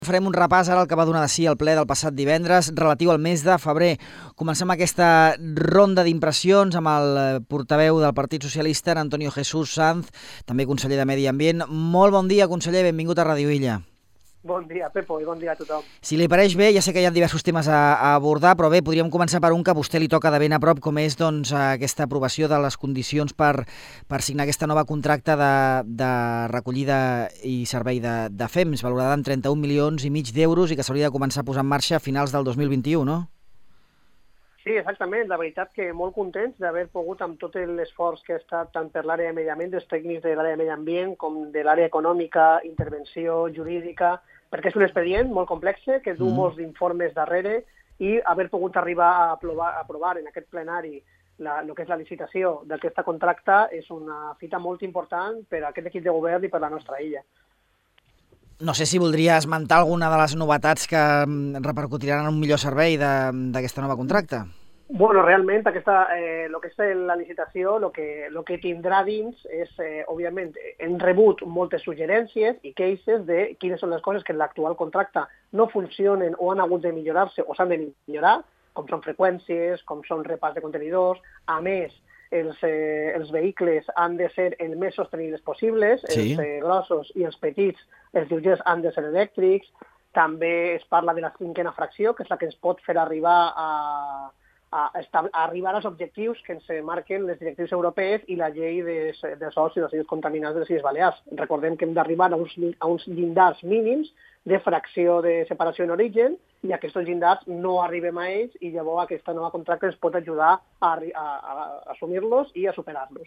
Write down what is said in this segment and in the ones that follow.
Farem un repàs ara al que va donar de si el ple del passat divendres relatiu al mes de febrer. Comencem aquesta ronda d'impressions amb el portaveu del Partit Socialista, Antonio Jesús Sanz, també conseller de Medi Ambient. Molt bon dia, conseller, benvingut a Ràdio Illa. Bon dia, Pepo, i bon dia a tothom. Si li pareix bé, ja sé que hi ha diversos temes a abordar, però bé, podríem començar per un que a vostè li toca de ben a prop, com és doncs, aquesta aprovació de les condicions per signar aquesta nova contracte de recollida i servei de FEMS, valorada en 31,5 milions d'euros i que s'hauria de començar a posar en marxa a finals del 2021, no? Sí, exactament. La veritat que molt contents d'haver pogut, amb tot l'esforç que ha estat tant per l'àrea de Medi Ambient, dels tècnics de l'àrea de Medi Ambient, com de l'àrea econòmica, intervenció jurídica, perquè és un expedient molt complex, que du molts d'informes darrere, i haver pogut arribar a aprovar en aquest plenari el que és la licitació d'aquesta contracte és una fita molt important per a aquest equip de govern i per a la nostra illa. No sé si voldria esmentar alguna de les novetats que repercutiran en un millor servei d'aquesta nova contracte. Bueno, realment, el que és la licitació, el que tindrà dins és, òbviament, hem rebut moltes suggerències i queixes de quines són les coses que en l'actual contracte no funcionen o han hagut de millorar-se o s'han de millorar, com són freqüències, com són repàs de contenidors. A més, els vehicles han de ser el més sostenibles possibles, sí. Els grossos i els petits, els lleugers han de ser elèctrics. També es parla de la cinquena fracció, que és la que ens pot fer arribar a arribar als objectius que ens marquen les directrius europees i la llei de sòls i residus contaminats de les Illes Balears. Recordem que hem d'arribar a uns llindars mínims de fracció de separació en origen i aquests llindars no arribem a ells i llavors aquesta nova contracte ens pot ajudar a assumir-los i a superar-los.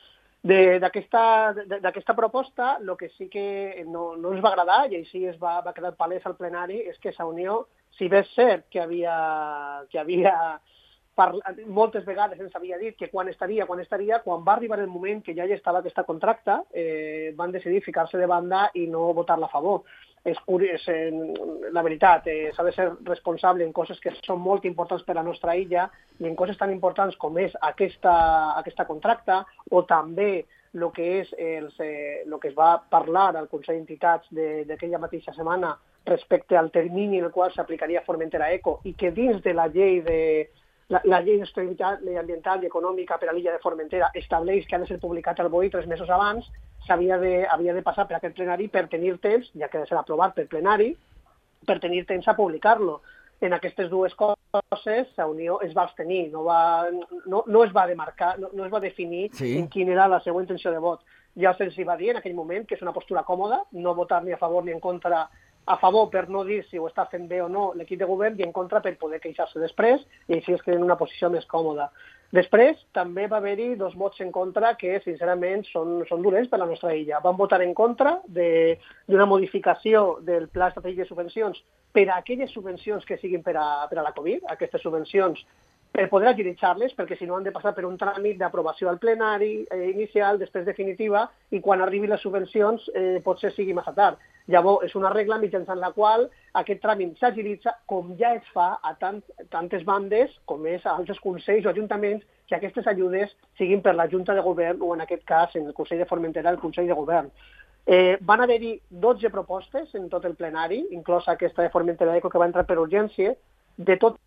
D'aquesta proposta, el que sí que no ens va agradar i així va quedar palès al plenari és que Sa Unió, si bé és cert que havia moltes vegades ens havia dit que quan estaria, quan va arribar el moment que ja estava aquesta contracte, van decidir ficar-se de banda i no votar-la a favor. És curiós, la veritat, s'ha de ser responsable en coses que són molt importants per a la nostra illa i en coses tan importants com és aquesta contracte o també el que es va parlar al Consell d'Entitats d'aquella mateixa setmana respecte al termini en el qual s'aplicaria Formentera Eco i que dins de la llei d'estabilitat mediambiental i econòmica per a l'illa de Formentera estableix que ha de ser publicat al BOI 3 mesos abans, havia de passar per aquest plenari per tenir temps, ja que ha de ser aprovat per plenari, per tenir temps a publicar-lo. En aquestes dues coses, la Unió es va abstenir, no es va demarcar, no es va definir en quina era la seva intenció de vot. Ja se'ls va dir en aquell moment que és una postura còmoda, no votar ni a favor ni en contra, a favor per no dir si ho està fent bé o no l'equip de govern i en contra per poder queixar-se després i així es queda en una posició més còmoda. Després també va haver-hi 2 vots en contra que sincerament són dolents per a la nostra illa. Van votar en contra d'una modificació del Pla Estratègic de Subvencions per a aquelles subvencions que siguin per a la Covid, aquestes subvencions per poder agilitzar-les, perquè si no han de passar per un tràmit d'aprovació al plenari inicial, després definitiva, i quan arribin les subvencions potser sigui massa tard. Llavors, és una regla mitjançant la qual aquest tràmit s'agilitza, com ja es fa a tantes bandes, com és a altres consells o ajuntaments, que aquestes ajudes siguin per la Junta de Govern o, en aquest cas, en el Consell de Formentera, el Consell de Govern. Van haver-hi 12 propostes en tot el plenari, inclosa aquesta de Formentera Eco, que va entrar per urgència. De tot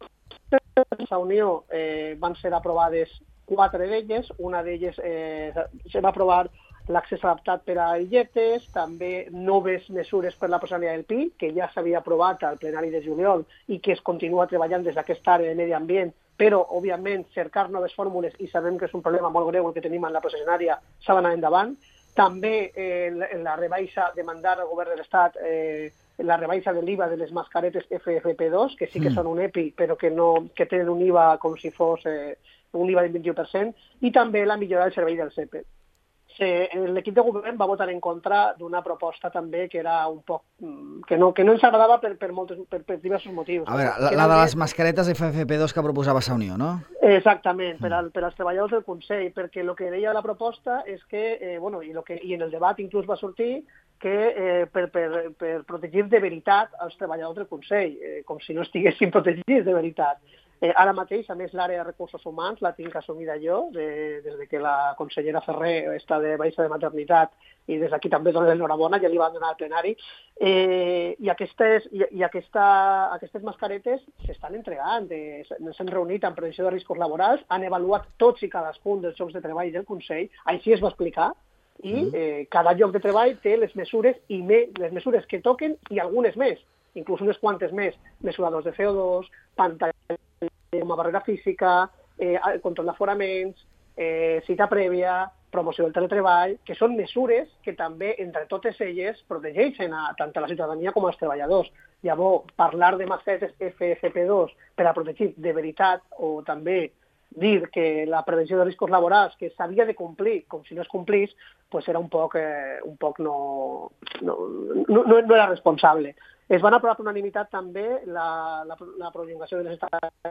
la Unió van ser aprovades 4 d'elles, una d'elles se va aprovar l'accés adaptat per a illetes, també noves mesures per la personalitat del PI, que ja s'havia aprovat al plenari de juliol i que es continua treballant des d'aquesta àrea de medi ambient, però, òbviament, cercar noves fórmules, i sabem que és un problema molt greu el que tenim en la processionària, s'ha d'anar endavant. També la rebaixa, demandar al govern de l'Estat la rebaixa de l'IVA de les mascaretes FFP2, que sí que són un EPI, però que tenen un IVA com si fos un IVA del 21%, i també la millora del servei del CEPE. L'equip de govern va votar en contra d'una proposta també que era un poc que no ens agradava per diversos motius. A veure, la de les mascaretes FFP2 que proposava Sa Unió, no? Exactament, per als treballadors del Consell, perquè el que deia la proposta és que, i en el debat inclús va sortir que per protegir de veritat els treballadors del Consell, com si no estiguessin protegits de veritat. Ara mateix, a més, l'àrea de recursos humans la tinc assumida jo, des que la consellera Ferrer està de baixa de maternitat, i des d'aquí també dono l'enhorabona, ja li van donar al plenari, i aquestes mascaretes s'estan entregant. S'han reunit amb prevenció de riscos laborals, han avaluat tots i cadascun dels llocs de treball del Consell, així es va explicar, i cada lloc de treball té les mesures les mesures que toquen i algunes més, inclús unes quantes més, mesuradors de CO2, pantalles com a barrera física, control d'aforaments, cita prèvia, promoció del teletreball, que són mesures que també, entre totes elles, protegeixen tant a la ciutadania com als treballadors. Llavors, parlar de mascaretes FFP2 per a protegir de veritat, o també dir que la prevenció de riscos laborals, que s'havia de complir, com si no es complís, pues era un poc no era responsable. Es van aprovar per unanimitat també la prolongació de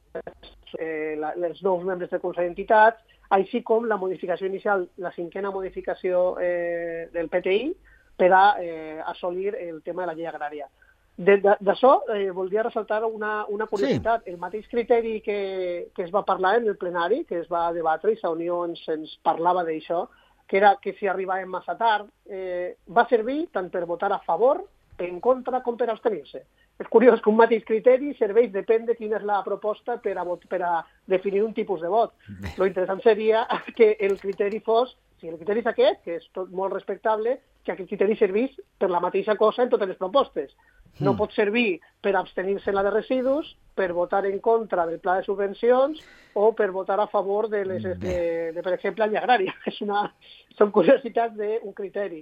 els nous membres del Consell d'Entitats, així com la modificació inicial, la 5ª modificació del PTI, per a assolir el tema de la llei agrària. D'això voldria ressaltar una curiositat. Sí. El mateix criteri que es va parlar en el plenari, que es va debatre, i la Unió ens parlava d'això, que era que si arribàvem massa tard, va servir tant per votar a favor, en contra, com per abstenir-se. És curiós que un mateix criteri serveix, depèn de quina és la proposta per a definir un tipus de vot. Lo interessant seria que el criteri fos, si el criteri és aquest, que és tot molt respectable, que aquest criteri servís per la mateixa cosa en totes les propostes. No pot servir per abstenir-se en la de residus, per votar en contra del pla de subvencions o per votar a favor de per exemple, la llei agrària. Són curiositats d'un criteri.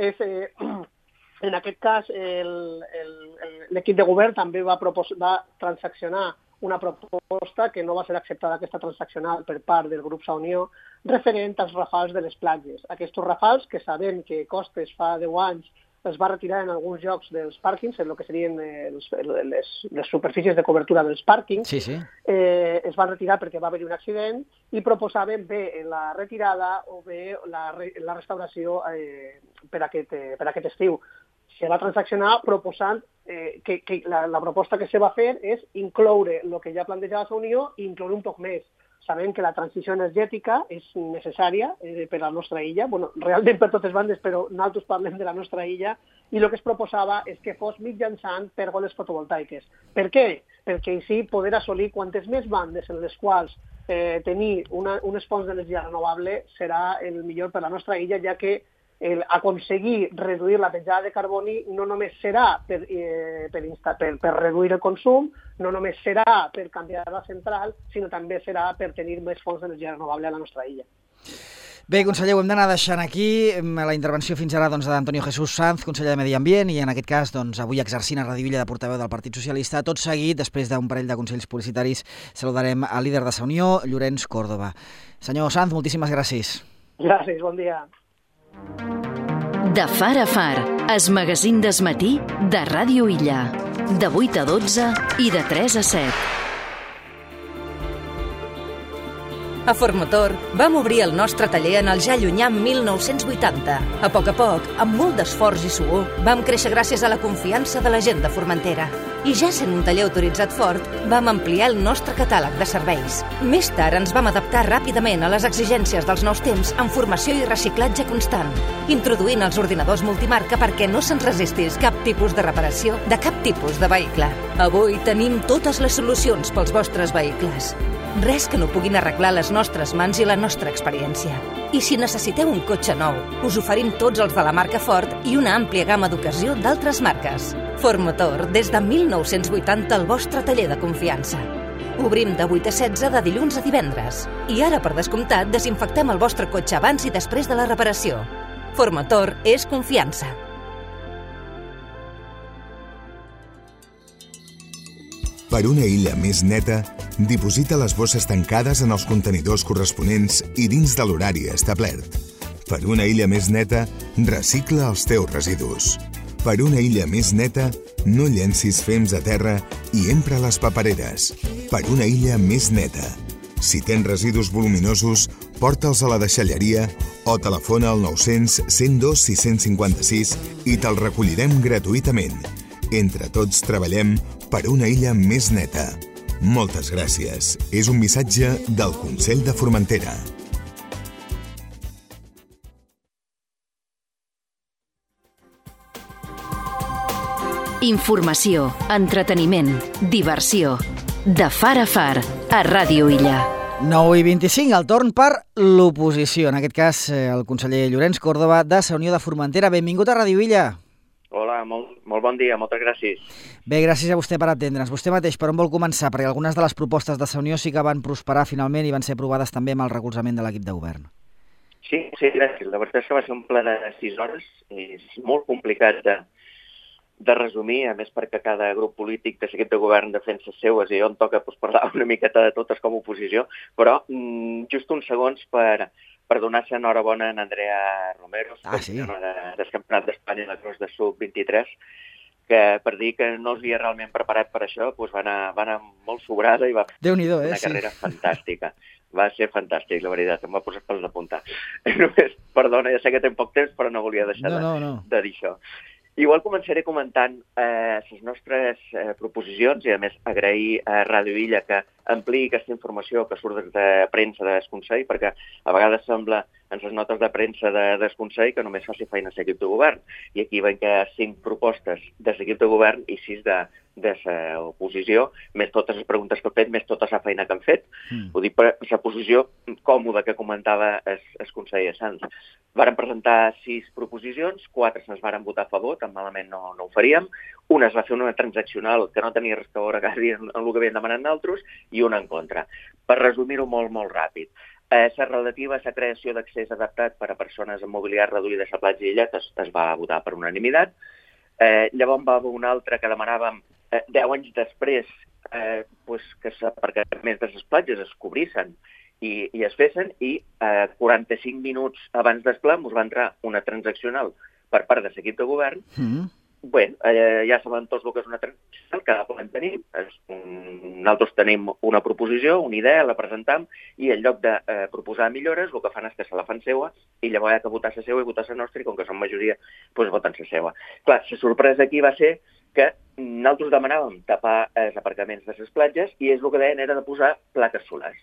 En aquest cas, l'equip de govern també va transaccionar una proposta que no va ser acceptada, aquesta transaccional, per part del grup Unió, referent als rafals de les platges. Aquests rafals, que sabem que Costes fa 10 anys es va retirar en alguns llocs dels pàrquings, en el que serien les superfícies de cobertura dels pàrquings, es van retirar perquè va haver-hi un accident, i proposaven bé la retirada o bé la restauració per aquest estiu. Se va transaccionar proposant que la proposta que se va fer és incloure el que ja plantejava la Unió i incloure un poc més. Sabem que la transició energètica és necessària per a la nostra illa, realment per totes bandes, però nosaltres parlem de la nostra illa, i el que es proposava és que fos mitjançant pèrgoles fotovoltaiques. Per què? Perquè així poder assolir quantes més bandes en les quals tenir unes fonts d'energia renovable serà el millor per a la nostra illa, ja que aconseguir reduir la petjada de carboni no només serà per reduir el consum, no només serà per canviar la central, sinó també serà per tenir més fonts d'energia renovable a la nostra illa. Bé, conseller, ho hem d'anar deixant aquí. La intervenció fins ara d'Antonio Jesús Sanz, conseller de Medi Ambient, i en aquest cas avui exercint a Radio Illa de portaveu del Partit Socialista. Tot seguit, després d'un parell de consells publicitaris, saludarem al líder de la Unió, Llorenç Córdoba. Senyor Sanz, moltíssimes gràcies. Gràcies, bon dia. De far a far, es magazín desmatí de Ràdio Illa. De 8 a 12 i de 3 a 7. A Formotor vam obrir el nostre taller en el ja llunyà 1980. A poc, amb molt d'esforç i suor, vam créixer gràcies a la confiança de la gent de Formentera. I ja sent un taller autoritzat Ford, vam ampliar el nostre catàleg de serveis. Més tard ens vam adaptar ràpidament a les exigències dels nous temps amb formació i reciclatge constant, introduint els ordinadors multimarca perquè no se'ns resistís cap tipus de reparació de cap tipus de vehicle. Avui tenim totes les solucions pels vostres vehicles. Res que no puguin arreglar les nostres mans i la nostra experiència. I si necessiteu un cotxe nou, us oferim tots els de la marca Ford i una àmplia gamma d'ocasió d'altres marques. Ford Motor, des de 1980, el vostre taller de confiança. Obrim de 8 a 16 de dilluns a divendres. I ara, per descomptat, desinfectem el vostre cotxe abans i després de la reparació. Ford Motor és confiança. Per una illa més neta, diposita les bosses tancades en els contenidors corresponents i dins de l'horari establert. Per una illa més neta, recicla els teus residus. Per una illa més neta, no llencis fems a terra i empra les papereres. Per una illa més neta. Si tens residus voluminosos, porta'ls a la deixalleria o telefona al 900 102 656 i te'l recollirem gratuïtament. Entre tots treballem per una illa més neta. Moltes gràcies. És un missatge del Consell de Formentera. Informació, entreteniment, diversió. De far a far, a Ràdio Illa. 9:25, el torn per l'oposició. En aquest cas, el conseller Llorenç Córdoba, de la Unió de Formentera. Benvingut a Ràdio Illa. Hola, molt bon dia, moltes gràcies. Bé, gràcies a vostè per atendre'ns. Vostè mateix, per on vol començar? Perquè algunes de les propostes de la Unió sí que van prosperar finalment i van ser aprovades també amb el recolzament de l'equip de govern. Sí, gràcies. La veritat és que va ser un ple de 6 hores. És molt complicat de resumir, a més perquè cada grup polític de l'equip de govern defensa les seues i on toca parlar una miqueta de totes com a oposició, però just uns segons per donar-se enhorabona a Andrea Romero, del Campionat d'Espanya de la Cruz de Sub-23, que per dir que no els havia realment preparat per això, va anar molt sobrada i va fer una carrera fantàstica. Va ser fantàstic, la veritat, em va posar pels de punta. Només, perdona, ja sé que tinc poc temps, però no volia deixar de dir això. Igual començaré comentant les nostres proposicions i, a més, agrair a Ràdio Illa que ampliï aquesta informació que surt de premsa del Consell, perquè a vegades sembla en les notes de premsa del Consell que només faci feina l'equip de govern. I aquí veiem que hi ha 5 propostes de l'equip de govern i 6 de l'oposició, més totes les preguntes que he fet, més tota la feina que han fet. Ho dic per la posició còmoda que comentava el conseller Sanz. Varen presentar 6 proposicions, 4 se'ns varen votar a favor, tan malament no ho faríem. Una es va fer una transaccional que no tenia res a veure quasi en el que havien demanat nosaltres i una en contra. Per resumir-ho molt, molt ràpid. La relativa a la creació d'accés adaptat per a persones amb mobilitat reduïda a la platja d'Illa es va votar per unanimitat. Llavors va haver una altra que demanàvem 10 anys després que els aparcaments de les platges es cobrissen i es fessin, i 45 minuts abans del ple ens va entrar una transaccional per part de l'equip de govern. Bé, ja sabem tots el que és una transaccional, cada ple en tenim. Nosaltres tenim una proposició, una idea, la presentam, i en lloc de proposar millores, el que fan és que se la fan seua, i llavors hi ha que votar la seua i votar la nostra, i com que som majoria, voten la seua. Clar, la sorpresa aquí va ser que nosaltres demanàvem tapar els aparcaments de les platges i el que deien era de posar plaques solars.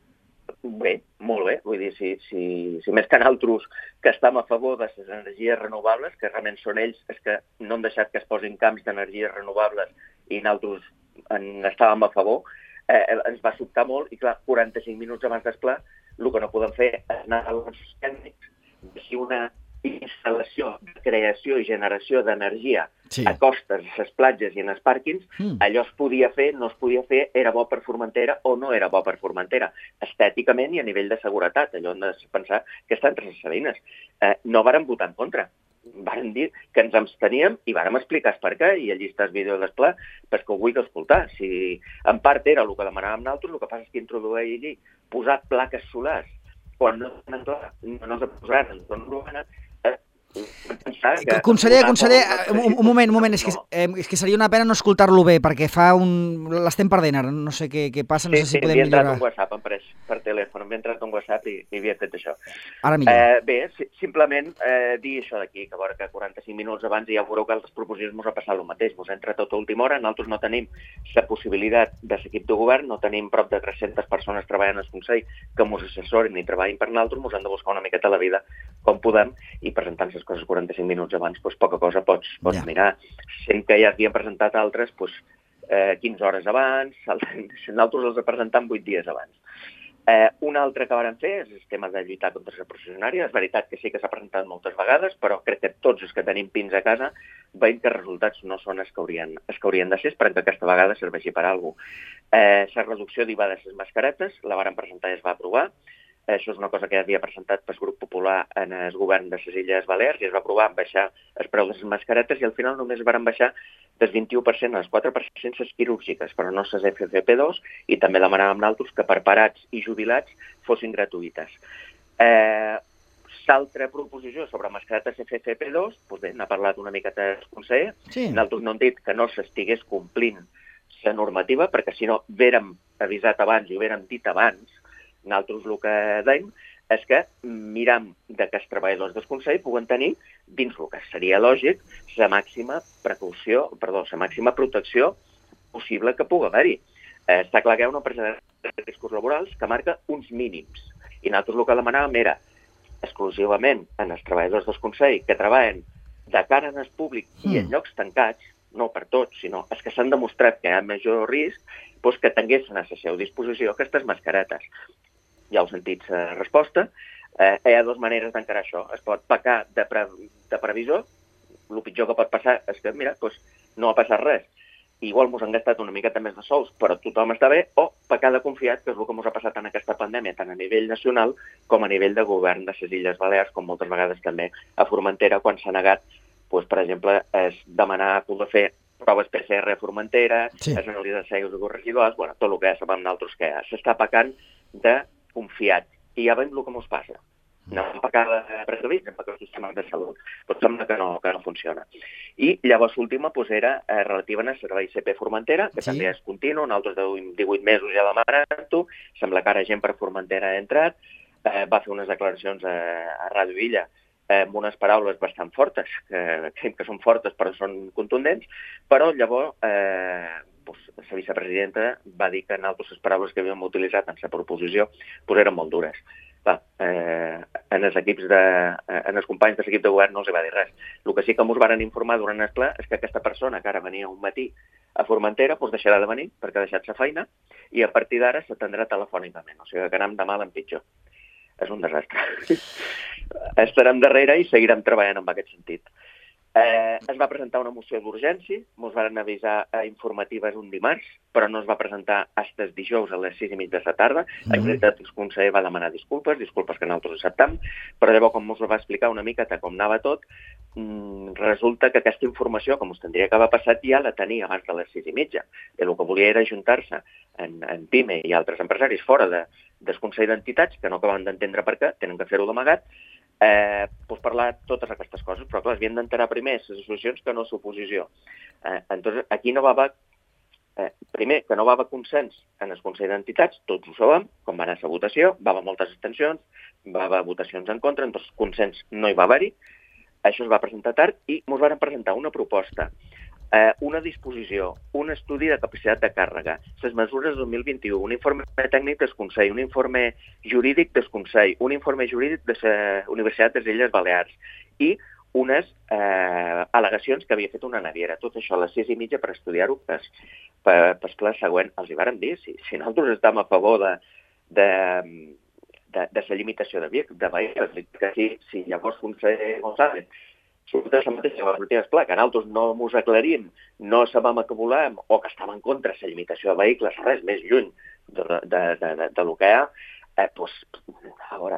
Bé, molt bé, vull dir, si més que nosaltres que estem a favor de les energies renovables, que realment són ells els que no han deixat que es posin camps d'energies renovables i nosaltres en estàvem a favor, ens va sobtar molt i clar, 45 minuts abans del ple, el que no podem fer és anar als tècnics, si una instal·lació de creació i generació d'energia a costes, a les platges i en els pàrquings, allò es podia fer, no es podia fer, era bo per Formentera o no era bo per Formentera, estèticament i a nivell de seguretat. Allò hem de pensar que està entre les salines. No vàrem votar en contra. Vàrem dir que ens absteníem i vàrem explicar per què, i allí està el vídeo del ple, perquè ho vull escoltar. Si en part era el que demanàvem nosaltres, el que passa és que introduïa allí posar plaques solars quan no tenen clar, no es posaran en zona urbana. Conseller, un moment, és que seria una pena no escoltar-lo bé, perquè l'estem perdent ara, no sé què passa, no sé si podem millorar. M'he entrat un WhatsApp, per telèfon, m'he entrat un WhatsApp i havia fet això. Ara millor. Bé, simplement dir això d'aquí, que veure que 45 minuts abans ja veureu que les proposicions ens ha passat el mateix, ens entra tot a última hora, nosaltres no tenim la possibilitat de l'equip de govern, no tenim prop de 300 persones treballant al Consell que ens assessorin i treballin per nosaltres, ens han de buscar una miqueta la vida com podem, i presentant les coses 45 minuts abans, poca cosa pots mirar. Sent que ja havien presentat altres 15 hores abans, nosaltres els presentam 8 dies abans. Un altre que vàrem fer és el tema de lluitar contra la processionària. És veritat que sí que s'ha presentat moltes vegades, però crec que tots els que tenim pins a casa veiem que els resultats no són els que haurien de ser, esperem que aquesta vegada serveixi per a alguna cosa. La reducció d'IVA de les mascaretes la vàrem presentar i es va aprovar. Això és una cosa que ja havia presentat pel grup popular en el govern de les Illes Balears i es va aprovar baixar el preu de les mascaretes i al final només van baixar del 21% a les 4% les quirúrgiques, però no les FFP2, i també demanàvem nosaltres que per parats i jubilats fossin gratuïtes. L'altra proposició sobre mascaretes FFP2, bé, n'ha parlat una miqueta el conseller, nosaltres no hem dit que no s'estigués complint la normativa, perquè si no vérem avisat abans i ho vérem dit abans. Nosaltres el que dèiem és que miram que els treballadors del Consell puguen tenir, dins el que seria lògic, la màxima protecció possible que pugui haver-hi. està clar que hi ha una empresa de riscos laborals que marca uns mínims. I nosaltres el que demanàvem era exclusivament en els treballadors del Consell que treballen de cara en el públic i en llocs tancats, no per tots, sinó els que s'han demostrat que hi ha major risc, doncs que tinguessin a la seva disposició aquestes mascaretes. Ja heu sentit la resposta. Hi ha dues maneres d'encarar això. Es pot pecar de previsor. El pitjor que pot passar és que, mira, doncs no ha passat res. Igual ens han gastat una miqueta més de sous, però tothom està bé, o pecar de confiat, que és el que ens ha passat en aquesta pandèmia, tant a nivell nacional com a nivell de govern de les Illes Balears, com moltes vegades també a Formentera, quan s'ha negat, doncs, per exemple, és demanar poder fer proves PCR a Formentera, és analitzar aigües residuals, bueno, tot el que ja sabem nosaltres que s'està pecant de confiat. I ja veiem el que ens passa. No hem pecat de precavits, hem pecat sistemes de salut, però sembla que no funciona. I llavors l'última era relativa al servei CP Formentera, que també és continu, nosaltres de 18 mesos ja demanant-ho, sembla que ara gent per Formentera ha entrat, va fer unes declaracions a Ràdio Illa amb unes paraules bastant fortes, que són fortes però són contundents, però llavors la vicepresidenta va dir que nosaltres les paraules que havíem utilitzat en la proposició eren molt dures. En els companys de l'equip de govern no els va dir res. El que sí que ens varen informar durant el ple és que aquesta persona que ara venia un matí a Formentera deixarà de venir perquè ha deixat la feina i a partir d'ara s'atendrà telefònicament. O sigui que anem de mal en pitjor. És un desastre. Estarem darrere i seguirem treballant en aquest sentit. Es va presentar una moció d'urgència, ens van avisar informatives un dimarts, però no es va presentar fins el dijous a les 6:30 de la tarda. En realitat, el conseller va demanar disculpes que nosaltres acceptam, però llavors, com ens va explicar una miqueta com anava tot, resulta que aquesta informació, com us tindria que haver passat, ja la tenia abans de les 6:30. I el que volia era ajuntar-se en PIME i altres empresaris fora del Consell d'Entitats, que no acaben d'entendre per què, tenen que fer-ho d'amagat, parlar totes aquestes coses, però clar, havien d'enterar primer les associacions que no l'oposició. Entonces, aquí no va haver, primer, que no va haver consens en el Consell d'Entitats, tots ho sabem, com va anar la votació, va haver moltes abstencions, va haver votacions en contra, entonces consens no hi va haver-hi, això es va presentar tard i ens van presentar una proposta, una disposició, un estudi de capacitat de càrrega, les mesures 2021, un informe tècnic del Consell, un informe jurídic del Consell, un informe jurídic de la Universitat de les Illes Balears i unes al·legacions que havia fet una naviera. Tot això a les 6:30 per estudiar-ho per ple següent. Els hi vàrem dir, si nosaltres estem a favor de la limitació de vehicles, que si llavors conseller González surt la mateixa va sortir esclar, que nosaltres no ens aclarim, no sabem a què volem, o que estàvem en contra de la limitació de vehicles, res més lluny del que hi ha, a veure,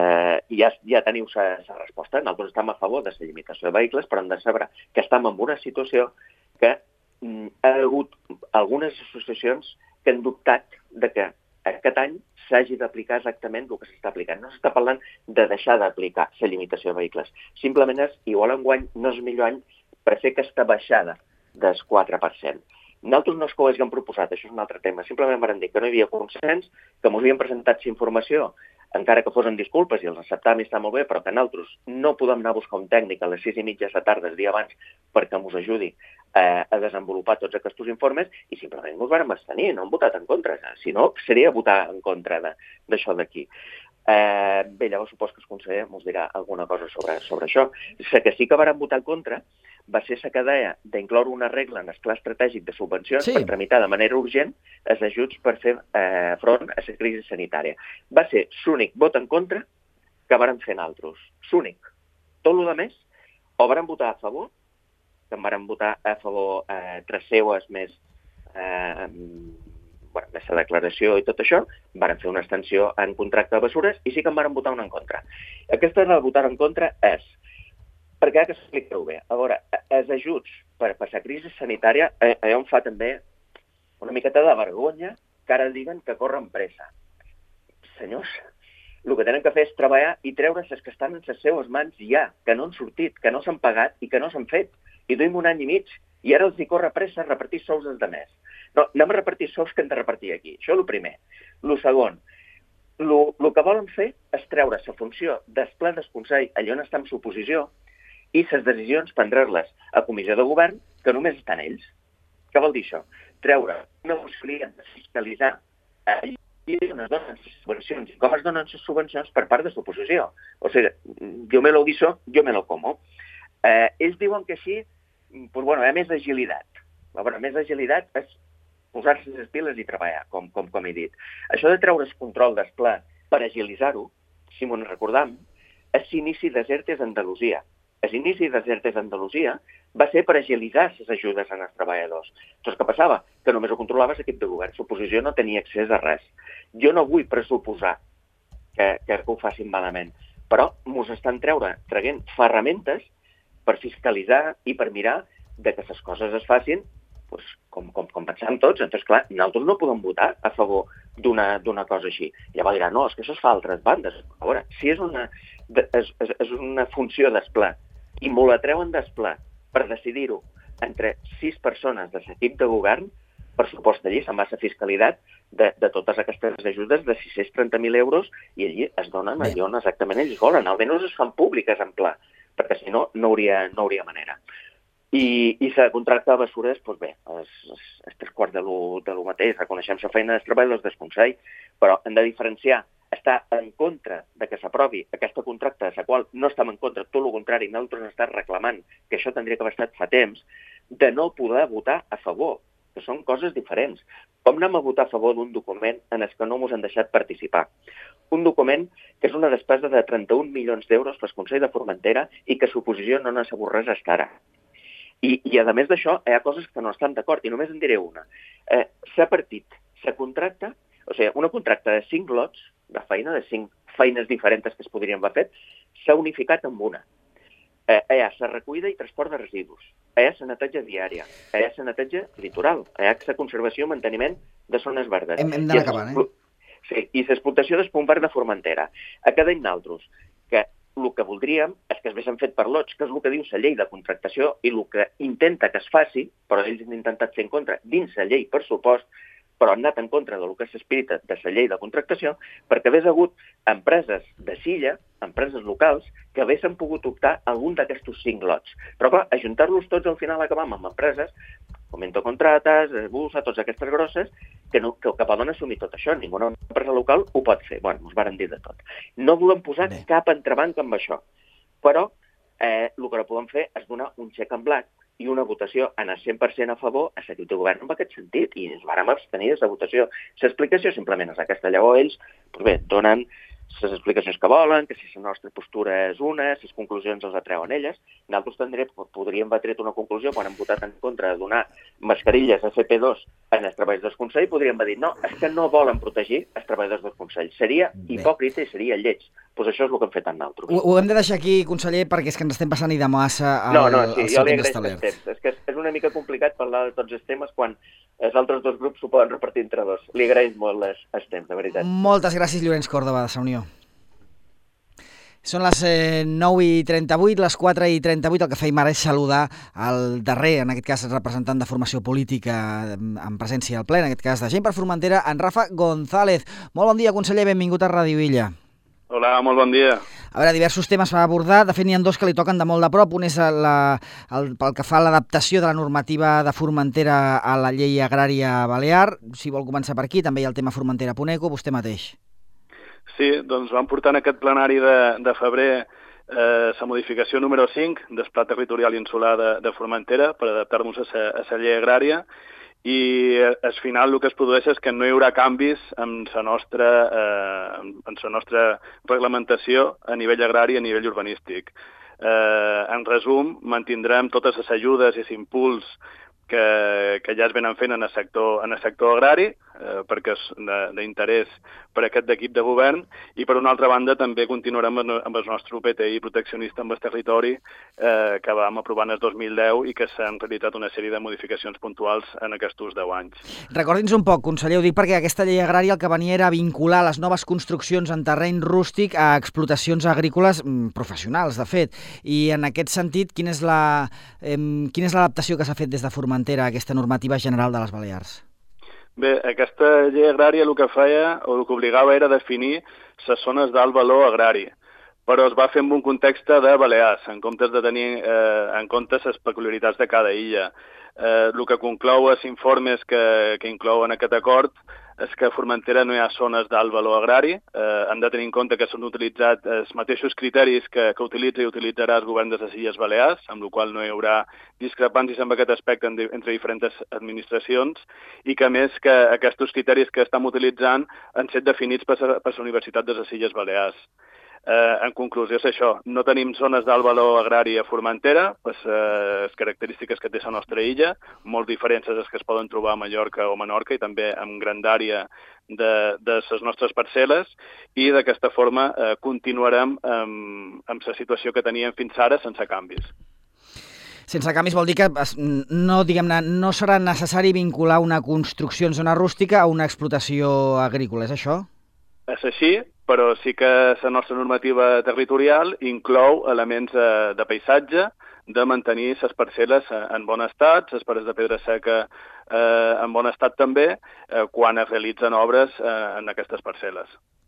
ja teniu la resposta. Nosaltres estem a favor de la limitació de vehicles, però hem de saber que estem en una situació que ha hagut algunes associacions que han dubtat de que aquest any s'hagi d'aplicar exactament el que s'està aplicant. No s'està parlant de deixar d'aplicar la limitació de vehicles. Simplement és, igual enguany no és el millor any per fer aquesta baixada del 4%. Nosaltres no és que ho haguem proposat, això és un altre tema. Simplement vam dir que no hi havia consens, que ens havien presentat la informació, encara que fossin disculpes i els acceptàvem i està molt bé, però que nosaltres no podem anar a buscar un tècnic a les 6:30 de la tarda el dia abans perquè ens ajudi a desenvolupar tots aquests informes i simplement ens vam abstenir, no hem votat en contra. Si no, seria votar en contra d'això d'aquí. Bé, llavors supos que el conseller ens dirà alguna cosa sobre això. La que sí que vàrem votar en contra va ser la que deia d'incloure una regla en el pla estratègic de subvencions per tramitar de manera urgent els ajuts per fer front a la crisi sanitària. Va ser l'únic vot en contra que vàrem fer nosaltres. L'únic. Tot el més, o vàrem votar a favor, que en vàrem votar a favor tres seues més la declaració i tot això, vàrem fer una extensió en contracte de mesures i sí que en vàrem votar una en contra. Aquesta de votar en contra és, perquè que s'expliqueu bé, a veure, els ajuts per passar crisi sanitària, allò em fa també una miqueta de vergonya que ara diguen que corren pressa. Senyors, el que tenen que fer és treballar i treure les que estan en les seues mans ja, que no han sortit, que no s'han pagat i que no s'han fet. I duim un any i mig i ara els hi corre pressa a repartir sous els altres. No, anem a repartir sous que hem de repartir aquí. Això és el primer. El segon, el que volen fer és treure la funció del ple del Consell allà on està en suposició i les decisions prendre-les a comissió de govern que només estan ells. Què vol dir això? Treure una possibilitat de fiscalitzar on es donen subvencions i com es donen subvencions per part de l'oposició. O sigui, yo me lo guiso, yo me lo como. Ells diuen que així pues, bueno, hi ha més agilitat. Més agilitat és posar-se les piles i treballar, com he dit. Això de treure el control del ple per agilitzar-ho, si m'ho recordam, és l'inici de ERTE d'Andalusia. L'inici de ERTE d'Andalusia va ser per agilitzar les ajudes als treballadors. Doncs què passava? Que només ho controlava l'equip de govern. L'oposició no tenia accés a res. Jo no vull pressuposar que ho facin malament, però ens estan traient ferramentes per fiscalitzar i per mirar de que les coses es facin pues, com pensem tots. Entonces, clar, nosaltres no podem votar a favor d'una cosa així. Llavors dirà, no, és que això es fa a altres bandes. A veure, si és una funció d'esplà i m'ho la treuen d'esplà per decidir-ho entre 6 persones de l'equip de govern, per supost allí se'n va a la fiscalitat de totes aquestes ajudes de 630.000 euros i allí es donen allò on exactament ells volen. Almenys es fan públiques en pla, perquè si no, no hauria manera. I la contracta de bessures, doncs bé, és 3/4 de lo mateix. Reconeixem la feina dels treballadors del Consell, però hem de diferenciar estar en contra de que s'aprovi aquesta contracta, de la qual no estem en contra, tot el contrari, nosaltres hem estat reclamant que això tindria que haver estat fa temps, de no poder votar a favor, que són coses diferents. Com anem a votar a favor d'un document en el que no ens han deixat participar? Un document que és una despesa de 31 milions d'euros pel Consell de Formentera i que l'oposició no n'ha sabut res fins ara. I a més d'això, hi ha coses que no estan d'acord, i només en diré una. S'ha partit, s'ha contracta, o sigui, una contracta de 5 lots de feina, de 5 feines diferents que es podrien haver fet, s'ha unificat amb una. Hi ha la recollida i transport de residus, hi ha la neteja diària, hi ha la neteja litoral, hi ha la conservació i manteniment de zones verdes. Hem d'anar acabant, Sí, i l'explotació del punt verd de Formentera. A cada any d'altres, que el que voldríem és que es vegin fet per lots, que és el que diu la llei de contractació i el que intenta que es faci, però ells han intentat fer en contra dins la llei, per supost, però han anat en contra del que és l'esperit de la llei de contractació, perquè hagués hagut empreses de Silla, empreses locals, que haguessin pogut optar a algun d'aquests 5 lots. Però clar, ajuntar-los tots al final acabam amb empreses, Fomento Contrates, Busa, totes aquestes grosses, que poden assumir tot això. Ninguna empresa local ho pot fer. Bueno, ens varen dir de tot. No volem posar cap entrebanc amb això, però el que no podem fer és donar un xec en blanc i una votació en el 100% a favor a l'equip de govern en aquest sentit, i ens vàrem abstenir de la votació. L'explicació simplement és aquesta. Llavors ells donen les explicacions que volen, que si la nostra postura és una, les conclusions els atreuen elles. Nosaltres podríem haver tret una conclusió quan hem votat en contra de donar mascarilles FP2 en els treballadors del Consell, podríem haver dit, no, és que no volen protegir els treballadors del Consell. Seria hipòcrita i seria lleig. Doncs això és el que hem fet en nosaltres. Ho hem de deixar aquí, conseller, perquè és que ens estem passant i de massa al jo li agraeixo el temps. És que és una mica complicat parlar de tots els temes quan els altres dos grups s'ho poden repartir entre dos. Li agraeix molt el temps, de veritat. Moltes gràcies, Llorenç Còrdova, de la Unió. Són les 9:38, les 4:38. El que feim ara és saludar el darrer, en aquest cas representant de formació política en presència al ple, en aquest cas de Gent per Formentera, en Rafa González. Molt bon dia, conseller, benvingut a Ràdio Illa. Hola, molt bon dia. A veure, diversos temes a abordar. De fet, n'hi ha 2 que li toquen de molt de prop. Un és pel que fa a l'adaptació de la normativa de Formentera a la llei agrària balear. Si vol començar per aquí, també hi ha el tema Formentera-Puneco, vostè mateix. Sí, doncs vam portar en aquest plenari de febrer la modificació número 5 del Pla Territorial Insular de Formentera per adaptar-nos a la llei agrària, i al final el que es produeix és que no hi haurà canvis en la nostra reglamentació a nivell agrari i a nivell urbanístic. En resum, mantindrem totes les ajudes i l'impuls que ja es venen fent en el sector agrari, perquè és d'interès per aquest equip de govern, i per una altra banda també continuarem amb el nostre PTI proteccionista amb el territori que vam aprovar en el 2010 i que s'han realitzat una sèrie de modificacions puntuals en aquests 10 anys. Recordi'ns un poc, conseller, ho dic perquè aquesta llei agrària el que venia era vincular les noves construccions en terreny rústic a explotacions agrícoles professionals, de fet, i en aquest sentit, quina és l'adaptació que s'ha fet des de Formentera a aquesta normativa general de les Balears? Bé, aquesta llei agrària el que feia, o el que obligava, era definir les zones d'alt valor agrari, però es va fer en un context de Balears, en comptes de tenir en compte les peculiaritats de cada illa. El que conclou els informes que inclouen aquest acord és que a Formentera no hi ha zones d'alt valor agrari. Hem de tenir en compte que s'han utilitzat els mateixos criteris que utilitza i utilitzarà el govern de les Illes Balears, amb la qual no hi haurà discrepàncies en aquest aspecte entre diferents administracions, i que a més que aquests criteris que estem utilitzant han estat definits per la Universitat de les Illes Balears. En conclusió és això, no tenim zones d'alt valor agrari a Formentera, les característiques que té la nostra illa, molt diferents a les que es poden trobar a Mallorca o Menorca i també amb grandària de les nostres parcel·les, i d'aquesta forma continuarem amb la situació que teníem fins ara sense canvis. Sense canvis vol dir que no serà necessari vincular una construcció en zona rústica a una explotació agrícola, és això? És així, però sí que la nostra normativa territorial inclou elements de paisatge, de mantenir les parcel·les en bon estat, les pares de pedra seca en bon estat també, quan es realitzen obres en aquestes parcel·les.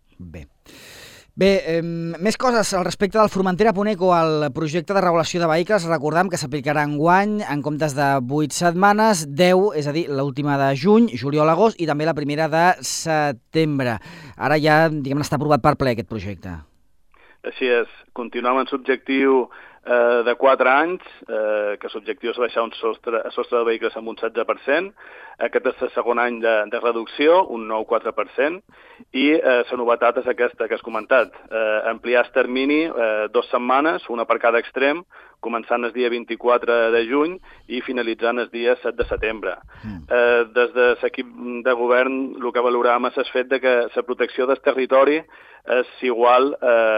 Bé, més coses al respecte del Formentera.eco, el projecte de regulació de vehicles. Recordem que s'aplicarà enguany en comptes de 8 setmanes, 10, és a dir, l'última de juny, juliol, agost i també la primera de setembre. Ara ja, està aprovat per ple aquest projecte. Així és, continuem amb l'objectiu de 4 anys, que l'objectiu és baixar el sostre de vehicles amb un 16%. Aquest és el segon any de reducció, un nou 4%, i la novetat és aquesta que has comentat, ampliar el termini 2 setmanes, una per cada extrem, començant el dia 24 de juny i finalitzant el dia 7 de setembre. Des de l'equip de govern el que valoràvem és el fet que la protecció del territori és igual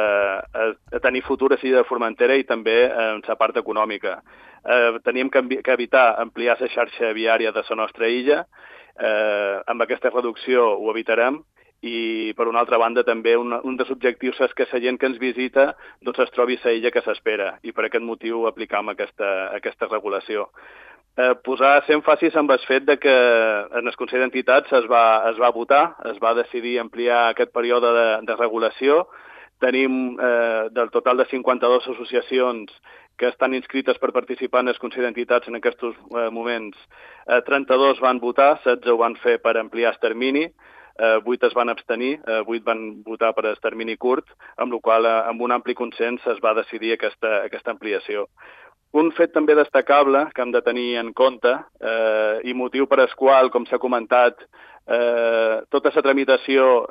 a tenir futur a l'illa de Formentera i també en la part econòmica. Teníem que evitar ampliar la xarxa viària de la nostra illa. Amb aquesta reducció ho evitarem. I, per una altra banda, també un dels objectius és que la gent que ens visita es trobi a l'illa que s'espera, i per aquest motiu aplicam aquesta regulació. Posar èmfasis amb el fet que en el Consell d'Entitats es va votar, es va decidir ampliar aquest període de regulació. Tenim del total de 52 associacions que estan inscrites per participar en el Consell d'Entitats en aquests moments. 32 van votar, 16 ho van fer per ampliar el termini, 8 es van abstenir, 8 van votar per el termini curt, amb la qual amb un ampli consens es va decidir aquesta ampliació. Un fet també destacable que hem de tenir en compte, i motiu per al qual, com s'ha comentat, tota la tramitació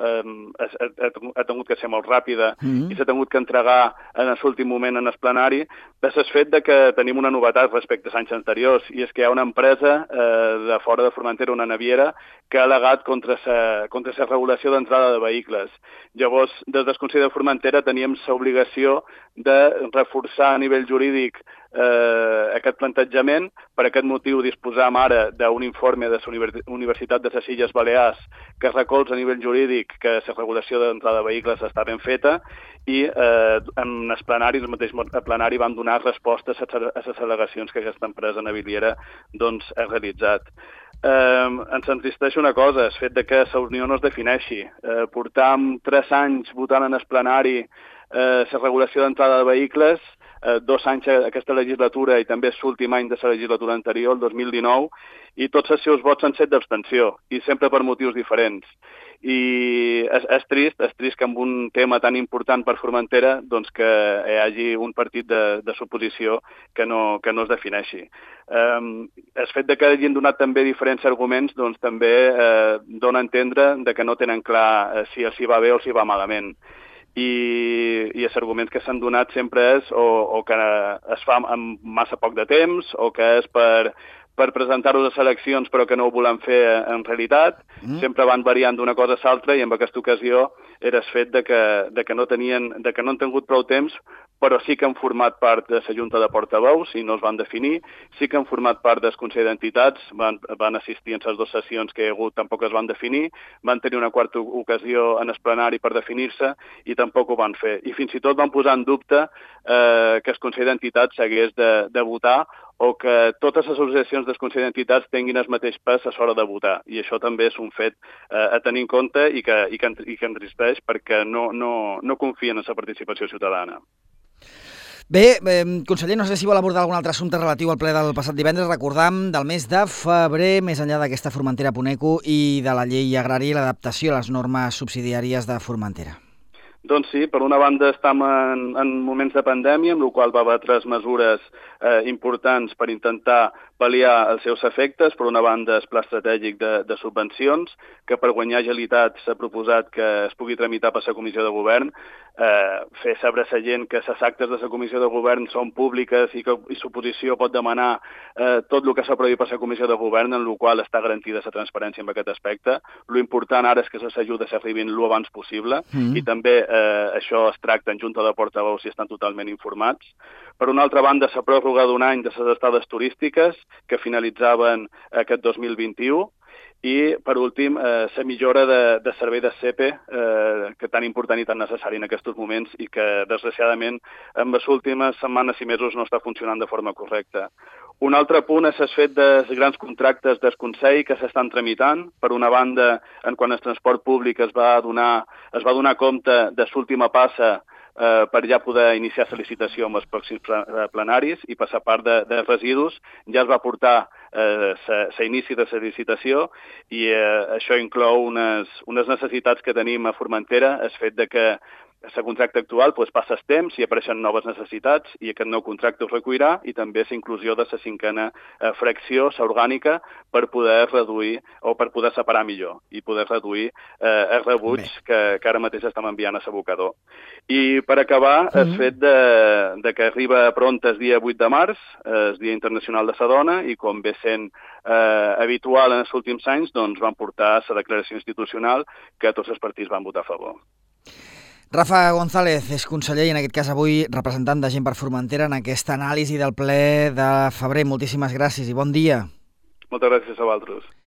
ha tingut que ser molt ràpida i s'ha tingut que entregar en l'últim moment en el plenari, és el fet que tenim una novetat respecte als anys anteriors, i és que hi ha una empresa de fora de Formentera, una naviera, que ha al·legat contra la regulació d'entrada de vehicles. Llavors, des del Consell de Formentera teníem l'obligació de reforçar a nivell jurídic aquest plantejament. Per aquest motiu disposam ara d'un informe de la Universitat de les Illes Balears que recolza a nivell jurídic que la regulació d'entrada de vehicles està ben feta, i en el plenari, el mateix plenari, vam donar respostes a les al·legacions que aquesta empresa naviera ha realitzat. Ens entristeix una cosa, el fet que la Unió no es defineixi. Portam 3 anys votant en el plenari la regulació d'entrada de vehicles, 2 anys aquesta legislatura i també l'últim any de la legislatura anterior, el 2019, i tots els seus vots han set d'abstenció, i sempre per motius diferents. I és trist que amb un tema tan important per Formentera que hi hagi un partit de l'oposició que no es defineixi. El fet que hagin donat també diferents arguments també dona a entendre que no tenen clar si els hi va bé o si va malament. I els arguments que s'han donat sempre és o que es fa amb massa poc de temps, o que és per presentar-ho a les eleccions però que no ho volem fer en realitat. Sempre van variant d'una cosa a l'altra, i en aquesta ocasió era el fet que no han tingut prou temps, però sí que han format part de la Junta de Portaveus i no es van definir, sí que han format part del Consell d'Entitats, van assistir en les 2 sessions que hi ha hagut, tampoc es van definir, van tenir una quarta ocasió en el plenari per definir-se i tampoc ho van fer. I fins i tot van posar en dubte que el Consell d'Entitats s'hagués de votar, o que totes les associacions del Consell d'Entitats tinguin el mateix pes a l'hora de votar. I això també és un fet a tenir en compte i que entristeix, perquè no confien en la participació ciutadana. Bé, conseller, no sé si vol abordar algun altre assumpte relatiu al ple del passat divendres. Recordam del mes de febrer, més enllà d'aquesta Formentera Puneco i de la llei agrària i l'adaptació a les normes subsidiàries de Formentera. Doncs sí, per una banda estem en moments de pandèmia, amb la qual va haver 3 mesures importants per intentar pal·liar els seus efectes. Per una banda, el pla estratègic de subvencions, que per guanyar agilitat s'ha proposat que es pugui tramitar per la Comissió de Govern, fer saber a la gent que les actes de la Comissió de Govern són públiques i l'oposició pot demanar tot el que s'aprovi per la Comissió de Govern, en la qual està garantida la transparència en aquest aspecte. Lo important ara és que les ajudes s'arribin lo abans possible i també això es tracta en Junta de Portaveus si estan totalment informats. Per una altra banda, la pròrroga d'un any de les estades turístiques que finalitzaven aquest 2021 i, per últim, la millora de servei de CEPE, que tan important i tan necessari en aquests moments i que, desgraciadament, en les últimes setmanes i mesos no està funcionant de forma correcta. Un altre punt és el fet dels grans contractes del Consell que s'estan tramitant. Per una banda, en quant al transport públic es va donar compte de l'última passa per ja poder iniciar la licitació amb els pròxims plenaris i per la part de residus ja es va portar l'inici de la licitació i això inclou unes necessitats que tenim a Formentera, el fet de que el contracte actual passa el temps i apareixen noves necessitats i aquest nou contracte ho recollirà i també la inclusió de la 5a fracció, l'orgànica, per poder reduir o per poder separar millor i poder reduir els rebuig que ara mateix estem enviant a l'abocador. I per acabar, el fet de que arriba pront el dia 8 de març, el Dia Internacional de la Dona, i com ve sent habitual en els últims anys, doncs van portar la declaració institucional que tots els partits van votar a favor. Rafa González és conseller i en aquest cas avui representant de Gent per Formentera en aquesta anàlisi del ple de febrer. Moltíssimes gràcies i bon dia. Moltes gràcies a vosaltres.